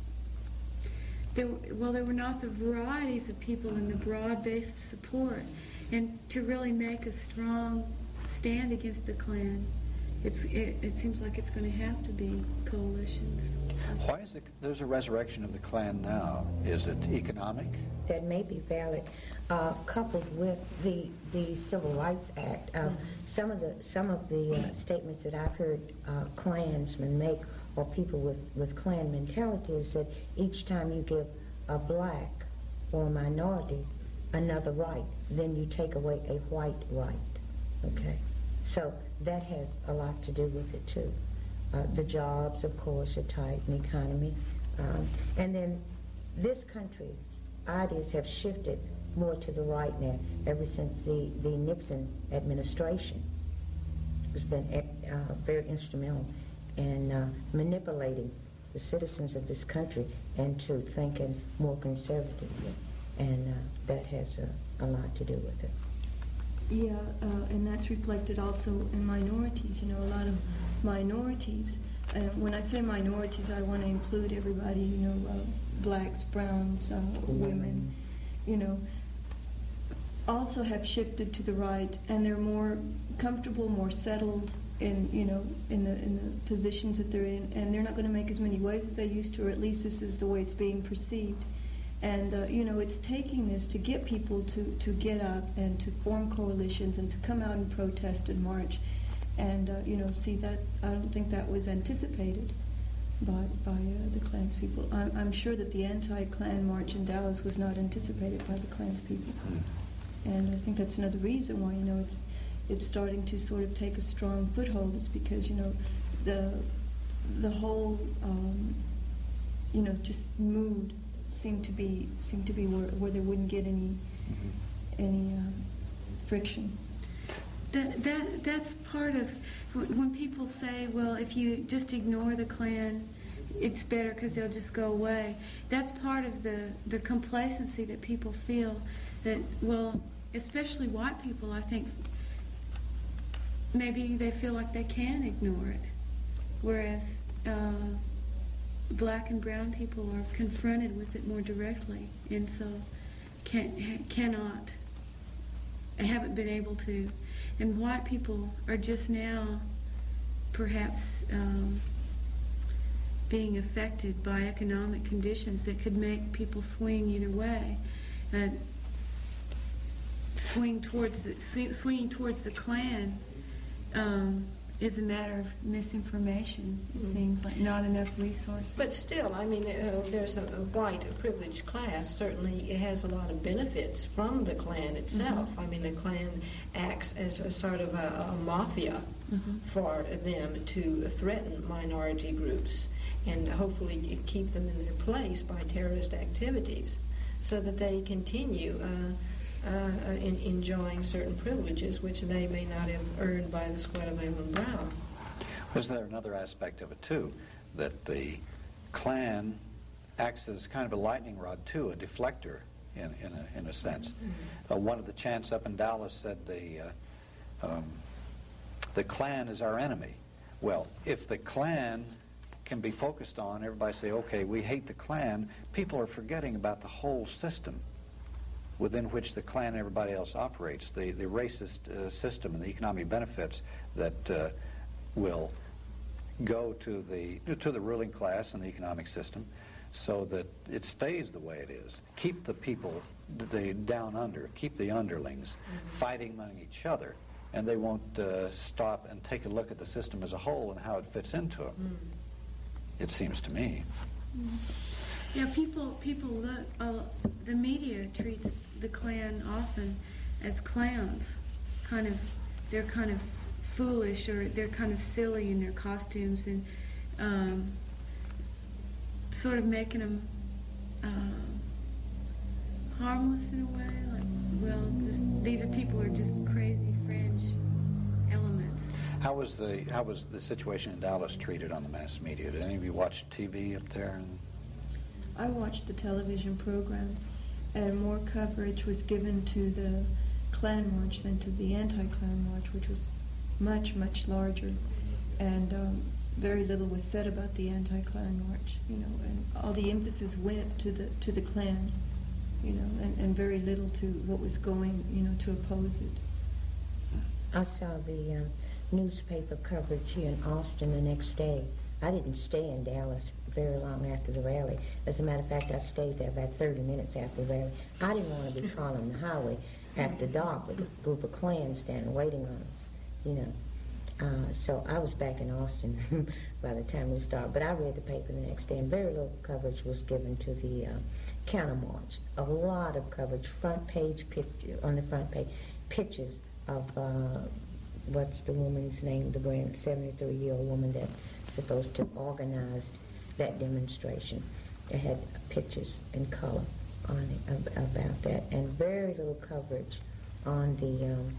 There, well, there were not the varieties of people and the broad-based support. And to really make a strong stand against the Klan, it's, it, it seems like it's going to have to be coalitions. Why is the, there's a resurrection of the Klan now? Is it economic? That may be valid, uh, coupled with the the Civil Rights Act. Uh, mm-hmm. Some of the some of the uh, statements that I've heard uh, Klansmen make, or people with with Klan mentality, is that each time you give a black or a minority another right, then you take away a white right. Okay, so that has a lot to do with it too. Uh, the jobs, of course, are tight, and the economy, um, and then this country's ideas have shifted more to the right now ever since the the Nixon administration has been uh, very instrumental in uh, manipulating the citizens of this country into thinking more conservatively, and uh, that has a, a lot to do with it. Yeah, uh, and that's reflected also in minorities. You know, a lot of minorities, and when I say minorities, I want to include everybody, you know, uh, blacks, browns, uh, women, you know, also have shifted to the right, and they're more comfortable, more settled in, you know, in the in the positions that they're in, and they're not going to make as many waves as they used to, or at least this is the way it's being perceived. And, uh, you know, it's taking this to get people to, to get up and to form coalitions and to come out and protest and march. And, uh, you know, see, that I don't think that was anticipated by, by uh, the Klans people. I'm, I'm sure that the anti-Klan march in Dallas was not anticipated by the Klans people. And I think that's another reason why, you know, it's, it's starting to sort of take a strong foothold. It's because, you know, the, the whole, um, you know, just mood seem to be seem to be where, where they wouldn't get any mm-hmm. any uh, friction. That that that's part of when people say, well, if you just ignore the Klan, it's better because they'll just go away. That's part of the the complacency that people feel. That, well, especially white people, I think maybe they feel like they can ignore it, whereas Uh, black and brown people are confronted with it more directly, and so can, cannot, haven't been able to. And white people are just now perhaps um, being affected by economic conditions that could make people swing either way. Uh, swing towards the, swinging towards the Klan um, is a matter of misinformation, it mm. seems like, not enough resources. But still, I mean, uh, there's a, a white a privileged class. Certainly, it has a lot of benefits from the Klan itself. Mm-hmm. I mean, the Klan acts as a sort of a, a mafia mm-hmm. for them to threaten minority groups and hopefully keep them in their place by terrorist activities so that they continue uh, Uh, in enjoying certain privileges which they may not have earned by the sweat of their own brow. Was there another aspect of it, too, that the Klan acts as kind of a lightning rod, too, a deflector, in, in, a, in a sense? Mm-hmm. uh, one of the chants up in Dallas said the, uh, um, the Klan is our enemy. Well, if the Klan can be focused on, everybody say, okay, we hate the Klan, people are forgetting about the whole system within which the Klan and everybody else operates, the, the racist uh, system and the economic benefits that uh, will go to the, to the ruling class and the economic system so that it stays the way it is. Keep the people the down under, keep the underlings mm-hmm. fighting among each other, and they won't uh, stop and take a look at the system as a whole and how it fits into them. Mm. It seems to me. Mm. Yeah, people people look, uh, the media treats the Klan often as clowns, kind of, they're kind of foolish or they're kind of silly in their costumes and um, sort of making them uh, harmless in a way, like, well, this, these are people who are just crazy fringe elements. How was the how was the situation in Dallas treated on the mass media? Did any of you watch T V up there? I watched the television program, and more coverage was given to the Klan March than to the anti-Klan March, which was much, much larger. And um, very little was said about the anti-Klan March, you know, and all the emphasis went to the to the Klan, you know, and, and very little to what was going, you know, to oppose it. I saw the um, newspaper coverage here in Austin the next day. I didn't stay in Dallas very long after the rally. As a matter of fact, I stayed there about thirty minutes after the rally. I didn't want to be caught on the highway after dark with a group of Klan standing waiting on us, you know. Uh, so I was back in Austin by the time we started. But I read the paper the next day, and very little coverage was given to the uh, counter march. A lot of coverage, front page picture on the front page, pictures of uh, what's the woman's name, the grand seventy-three-year-old woman that's supposed to organize that demonstration. They had pictures in color on it ab about that, and very little coverage on the um,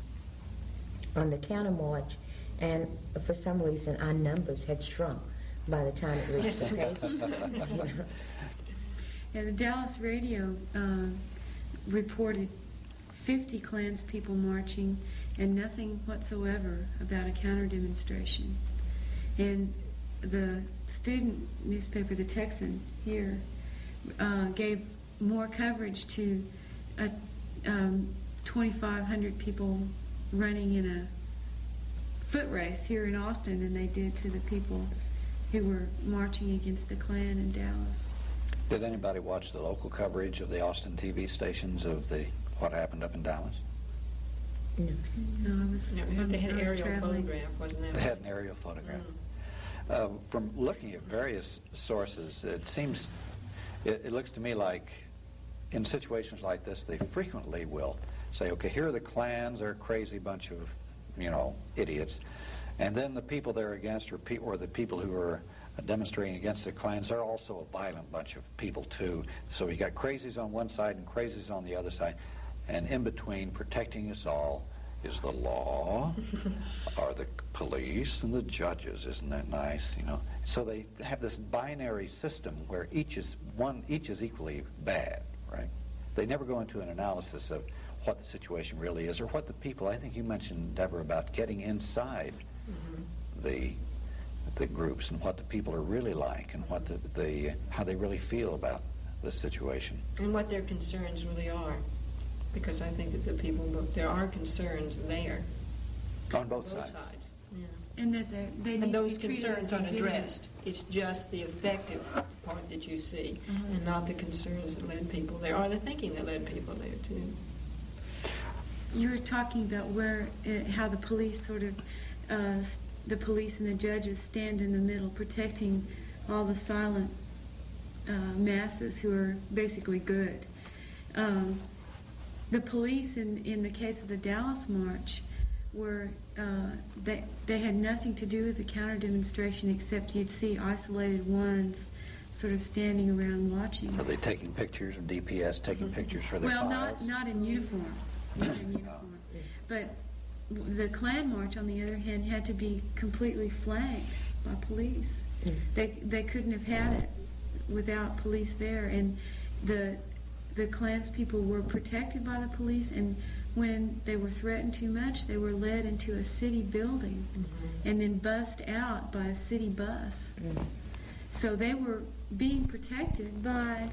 on the counter march. And for some reason, our numbers had shrunk by the time it reached the paper. Yeah, the Dallas radio uh, reported fifty Klans people marching and nothing whatsoever about a counter demonstration. And the student newspaper, the Texan here, uh, gave more coverage to a, um, twenty-five hundred people running in a foot race here in Austin than they did to the people who were marching against the Klan in Dallas. Did anybody watch the local coverage of the Austin T V stations of the what happened up in Dallas? No. No, I was. No, they had I was aerial traveling. photograph, wasn't that? They had an aerial photograph. Mm. Uh, from looking at various sources, it seems, it, it looks to me like in situations like this, they frequently will say, okay, here are the Klans, they're a crazy bunch of, you know, idiots. And then the people they're against, or, pe or the people who are demonstrating against the Klans, they're also a violent bunch of people, too. So you got crazies on one side and crazies on the other side. And in between, protecting us all, is the law, are the police, and the judges. Isn't that nice, you know? So they have this binary system where each is, one, each is equally bad, right? They never go into an analysis of what the situation really is, or what the people, I think you mentioned, Deborah, about getting inside mm-hmm. the the groups and what the people are really like and what the, the how they really feel about the situation. And what their concerns really are. Because I think that the people, there are concerns there. On both, both sides. sides. Yeah. And that they need and those to be concerns aren't legitimate. addressed. It's just the effective part that you see, mm-hmm. and not the concerns that led people there, or the thinking that led people there, too. You were talking about where, uh, how the police sort of, uh, the police and the judges stand in the middle, protecting all the silent uh, masses who are basically good. Um, the police, in in the case of the Dallas March, were uh, they they had nothing to do with the counter demonstration except you'd see isolated ones sort of standing around watching. Are they taking pictures, or D P S taking pictures for their well, files? Well, not not in uniform. Not in uniform. But the Klan March, on the other hand, had to be completely flanked by police. Mm. They they couldn't have had it without police there, and the the Klan's people were protected by the police, and when they were threatened too much, they were led into a city building mm-hmm. and then bussed out by a city bus. Mm. So they were being protected by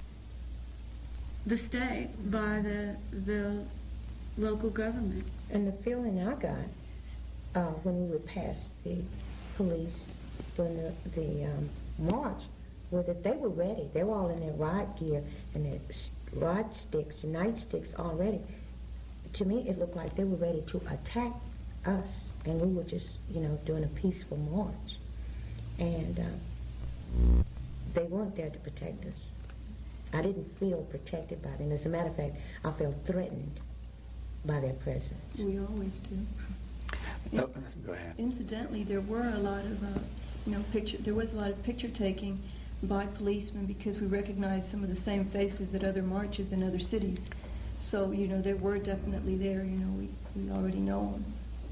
the state, by the the local government. And the feeling I got uh, when we would pass the police during the, the um, march was that they were ready. They were all in their riot gear and their rod sticks and nightsticks already. To me, it looked like they were ready to attack us, and we were just, you know, doing a peaceful march. And uh, they weren't there to protect us. I didn't feel protected by them. As a matter of fact, I felt threatened by their presence. We always do. No, go ahead. Incidentally, there were a lot of, uh, you know, picture. There was a lot of picture taking by policemen because we recognized some of the same faces at other marches in other cities. So, you know, they were definitely there. You know, we we already know them,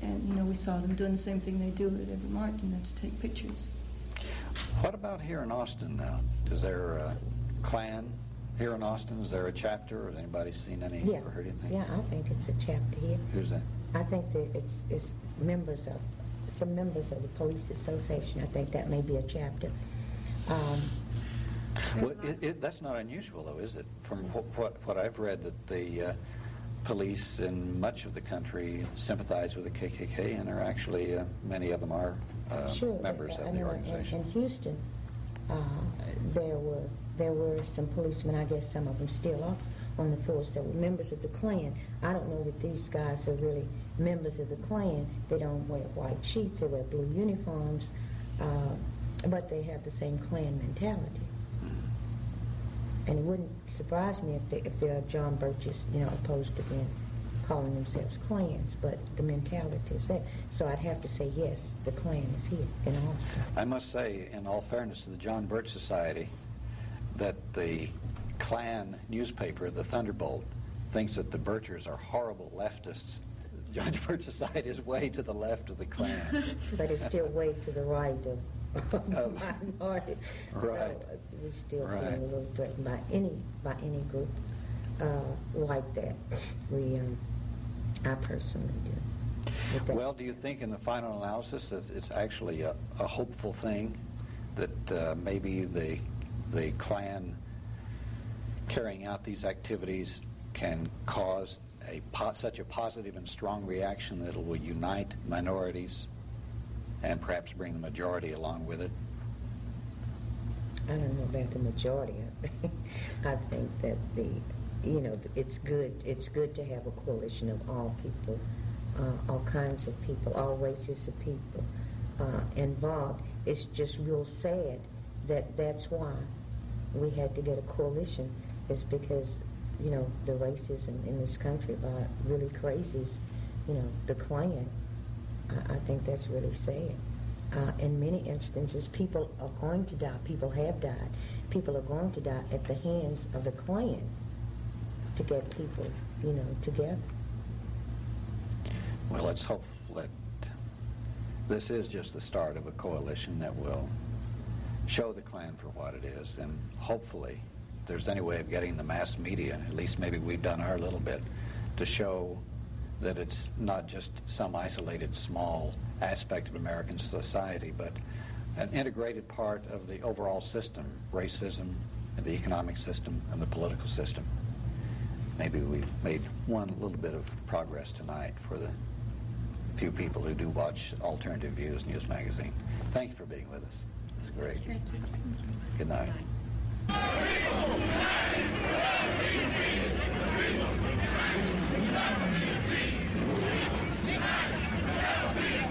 and you know, we saw them doing the same thing they do at every march, and that's take pictures. What about here in Austin now? Is there a Klan here in Austin? Is there a chapter? Has anybody seen any Yeah, or heard anything? yeah, I think it's a chapter here. Who's that? I think that it's, it's members of, some members of the Police Association. I think that may be a chapter. Um, Well, it, it, that's not unusual, though, is it? From wh what, what I've read, that the uh, police in much of the country sympathize with the K K K, and are actually, uh, many of them are uh, sure, members I of the know organization. In, in Houston, uh, there were there were some policemen, I guess some of them still are, on the force that were members of the Klan. I don't know that these guys are really members of the Klan. They don't wear white sheets, they wear blue uniforms, uh, but they have the same Klan mentality. And it wouldn't surprise me if, they, if there are John Birches, you know, opposed to being calling themselves Klans, but the mentality is there. So I'd have to say yes, the Klan is here in Austin. I must say, in all fairness to the John Birch Society, that the Klan newspaper, the Thunderbolt, thinks that the Birchers are horrible leftists. The John Birch Society is way to the left of the Klan. But it's still way to the right of Oh. minority. Right. So uh, we still Right. feel a little threatened by any by any group uh, like that. We, um, I personally do. With that. Well, do you think in the final analysis that it's actually a, a hopeful thing that uh, maybe the the Klan carrying out these activities can cause a po such a positive and strong reaction that it will unite minorities and perhaps bring the majority along with it? I don't know about the majority. I think, I think that the, you know, it's good. It's good to have a coalition of all people, uh, all kinds of people, all races of people uh, involved. It's just real sad that that's why we had to get a coalition, is because, you know, the races in, in this country are really crazy. You know, the Klan. I, I think that's really sad. Uh, in many instances, people are going to die. People have died. People are going to die at the hands of the Klan to get people, you know, together. Well, let's hope that this is just the start of a coalition that will show the Klan for what it is, and hopefully, if there's any way of getting the mass media, at least maybe we've done our little bit, to show that it's not just some isolated small aspect of American society, but an integrated part of the overall system, racism, and the economic system, and the political system. Maybe we've made one little bit of progress tonight for the few people who do watch Alternative Views News Magazine. Thank you for being with us. It's great. Good night. Good night.